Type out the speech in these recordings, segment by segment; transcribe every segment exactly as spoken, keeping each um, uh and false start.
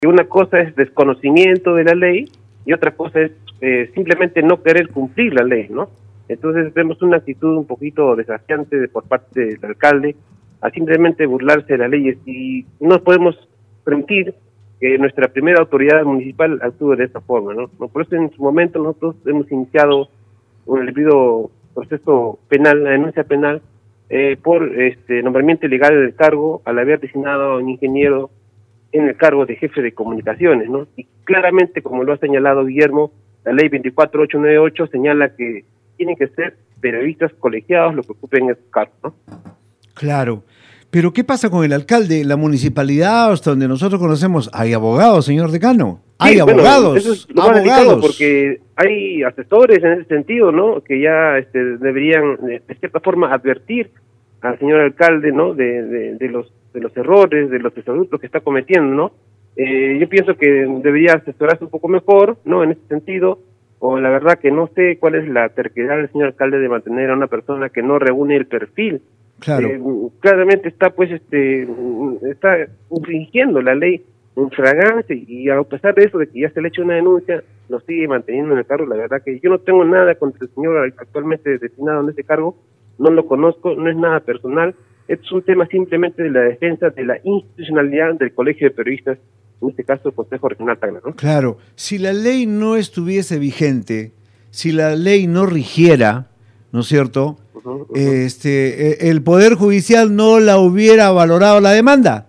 que una cosa es desconocimiento de la ley y otra cosa es eh, simplemente no querer cumplir la ley, ¿no? Entonces vemos una actitud un poquito desafiante de, por parte del alcalde a simplemente burlarse de las leyes, y no podemos permitir que nuestra primera autoridad municipal actúe de esta forma, ¿no? Por eso en su momento nosotros hemos iniciado un debido proceso penal, la denuncia penal, eh, por este nombramiento ilegal del cargo al haber designado a un ingeniero en el cargo de jefe de comunicaciones, ¿no? Y claramente, como lo ha señalado Guillermo, la ley veinticuatro mil ochocientos noventa y ocho señala que tienen que ser periodistas colegiados los que ocupen ese cargo, ¿no? Claro. Pero ¿qué pasa con el alcalde? La municipalidad, hasta donde nosotros conocemos, hay abogados, señor decano. Hay sí, abogados. Bueno, eso es lo más delicado, porque hay asesores en ese sentido, ¿no? Que ya este, deberían, de cierta forma, advertir al señor alcalde, ¿no? De, de, de los de los errores, de los desabruptos que está cometiendo, ¿no? Eh, yo pienso que debería asesorarse un poco mejor, ¿no? En ese sentido, o la verdad que no sé cuál es la terquedad del señor alcalde de mantener a una persona que no reúne el perfil. Claro. Eh, claramente está, pues, este, está infringiendo la ley en fragancia, y a pesar de eso, de que ya se le ha hecho una denuncia, lo sigue manteniendo en el cargo. La verdad que yo no tengo nada contra el señor actualmente destinado en ese cargo, no lo conozco, no es nada personal. Es un tema simplemente de la defensa de la institucionalidad del Colegio de Periodistas, en este caso el Consejo Regional Tacna, ¿no? Claro, si la ley no estuviese vigente, si la ley no rigiera, ¿no es cierto? Uh-huh, uh-huh. Este, el Poder Judicial no la hubiera valorado la demanda.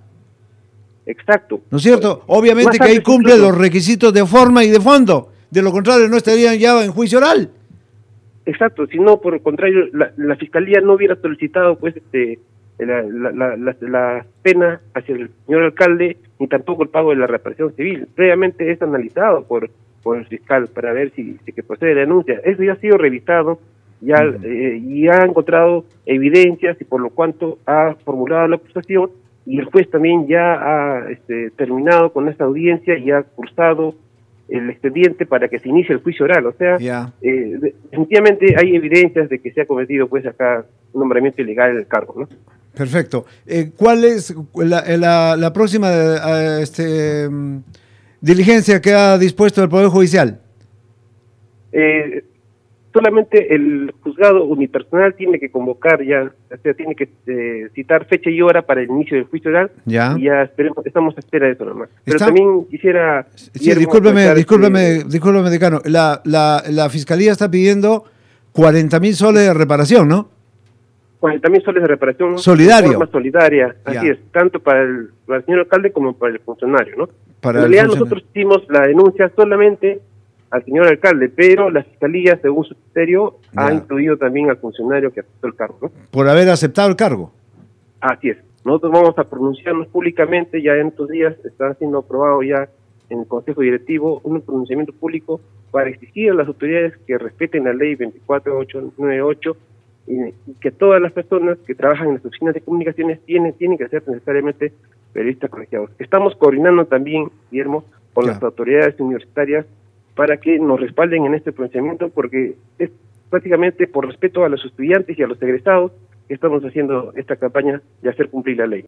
Exacto. ¿No es cierto? Obviamente que ahí cumple los requisitos de forma y de fondo. De lo contrario, no estarían ya en juicio oral. Exacto, si no, por el contrario, la, la Fiscalía no hubiera solicitado, pues, este... La, la, la, la, la pena hacia el señor alcalde, ni tampoco el pago de la reparación civil. Previamente es analizado por por el fiscal para ver si, si que procede la denuncia. Eso ya ha sido revisado, ya uh-huh. eh, y ha encontrado evidencias, y por lo cuanto ha formulado la acusación, y el juez también ya ha este, terminado con esta audiencia y ha cursado el expediente para que se inicie el juicio oral. O sea, yeah. eh, definitivamente hay evidencias de que se ha cometido, pues, acá un nombramiento ilegal del cargo, ¿no? Perfecto. Eh, ¿Cuál es la, la, la próxima uh, este, um, diligencia que ha dispuesto el Poder Judicial? Eh, solamente el juzgado unipersonal tiene que convocar ya, o sea, tiene que eh, citar fecha y hora para el inicio del juicio oral, ya. y ya esperemos, estamos a espera de eso nomás. Pero Está... también quisiera... Sí, discúlpeme, discúlpeme, que... discúlpeme, decano. La, la, la Fiscalía está pidiendo cuarenta mil soles de reparación, ¿no? cuarenta mil soles de reparación. Solidario. De forma solidaria, así ya. es, tanto para el, para el señor alcalde como para el funcionario, ¿no? Para en realidad nosotros hicimos la denuncia solamente al señor alcalde, pero la Fiscalía, según su criterio, ya. ha incluido también al funcionario que aceptó el cargo, ¿no? Por haber aceptado el cargo. Así es. Nosotros vamos a pronunciarnos públicamente, ya en estos días está siendo aprobado ya en el Consejo Directivo un pronunciamiento público para exigir a las autoridades que respeten la ley veinticuatro mil ochocientos noventa y ocho, y que todas las personas que trabajan en las oficinas de comunicaciones tienen tienen que ser necesariamente periodistas colegiados. Estamos coordinando también, Guillermo, con yeah. las autoridades universitarias para que nos respalden en este pronunciamiento, porque es prácticamente por respeto a los estudiantes y a los egresados que estamos haciendo esta campaña de hacer cumplir la ley.